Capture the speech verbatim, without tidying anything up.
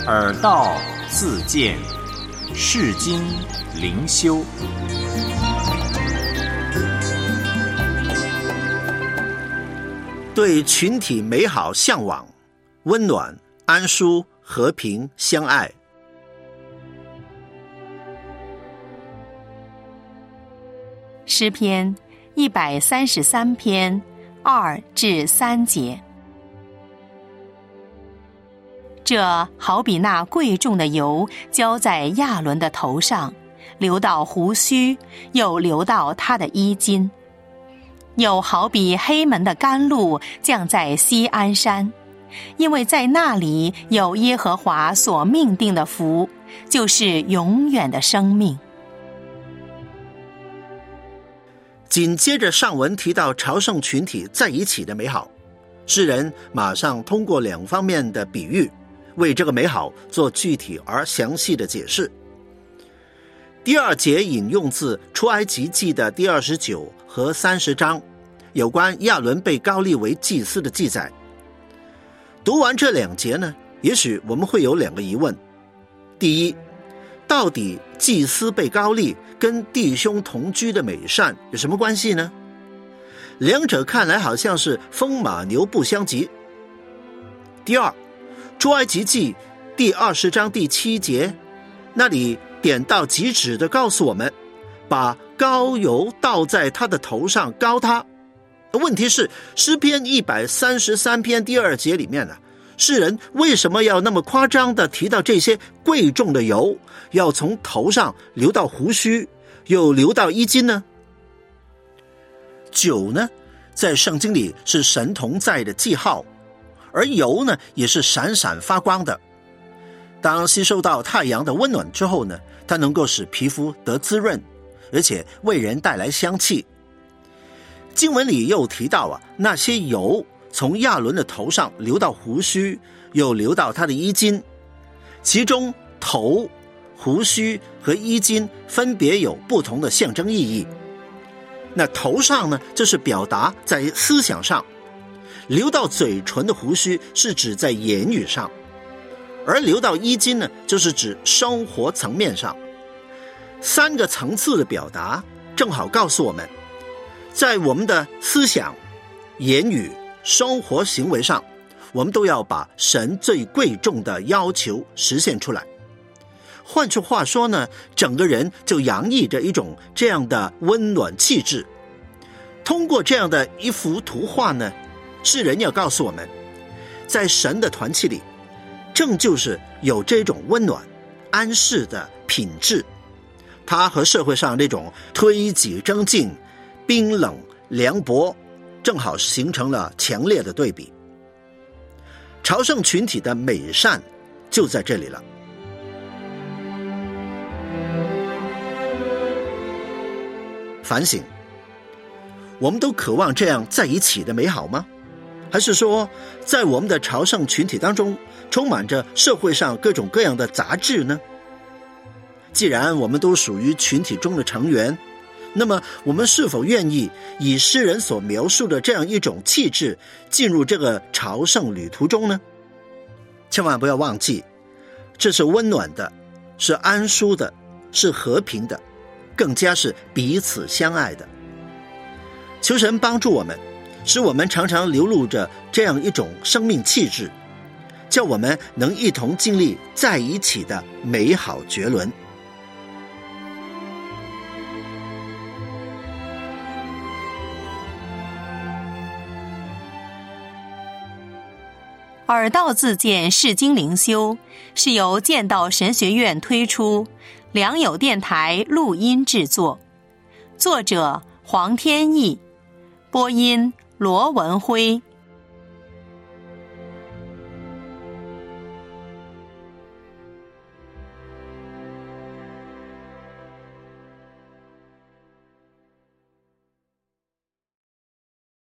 耳道自见，世经灵修。 对群体美好向往，温暖、安舒、和平、相爱。 诗篇一百三十三篇二至三节。这好比那贵重的油浇在亚伦的头上，流到胡须，又流到他的衣襟。又好比黑门的甘露降在锡安山，因为在那里有耶和华所命定的福，就是永远的生命。 紧接着上文提到朝圣群体在一起的美好，诗人马上通过两方面的比喻，为这个美好做具体而详细的解释。第二节引用自出埃及记的第二十九和三十章，有关亚伦被膏立为祭司的记载。读完这两节呢，也许我们会有两个疑问。第一，到底祭司被膏立跟弟兄同居的美善有什么关系呢？两者看来好像是风马牛不相及。第二，出埃及记第二十章第七节，那里点到即止的告诉我们，把膏油倒在他的头上膏他。问题是诗篇一百三十三篇第二节里面呢、啊，诗人为什么要那么夸张地提到这些贵重的油要从头上流到胡须，又流到衣襟呢？酒呢，在圣经里是神同在的记号，而油呢，也是闪闪发光的。当吸收到太阳的温暖之后呢，它能够使皮肤得滋润，而且为人带来香气。经文里又提到啊，那些油从亚伦的头上流到胡须，又流到他的衣襟，其中头、胡须和衣襟分别有不同的象征意义。那头上呢，这是表达在思想上；流到嘴唇的胡须是指在言语上，而流到衣襟呢，就是指生活层面上。三个层次的表达正好告诉我们，在我们的思想、言语、生活行为上，我们都要把神最贵重的要求实现出来。换句话说呢，整个人就洋溢着一种这样的温暖气质。通过这样的一幅图画呢，诗人要告诉我们，在神的团契里，正就是有这种温暖、安适的品质。它和社会上那种推己争竞、冰冷凉薄，正好形成了强烈的对比。朝圣群体的美善就在这里了。反省，我们都渴望这样在一起的美好吗？还是说，在我们的朝圣群体当中，充满着社会上各种各样的杂质呢？既然我们都属于群体中的成员，那么我们是否愿意以诗人所描述的这样一种气质进入这个朝圣旅途中呢？千万不要忘记，这是温暖的，是安舒的，是和平的，更加是彼此相爱的。求神帮助我们，使我们常常流露着这样一种生命气质，叫我们能一同经历在一起的美好绝伦。 耳道自见世经灵修是由剑道神学院推出，良友电台录音制作，作者黄天意，播音罗文辉。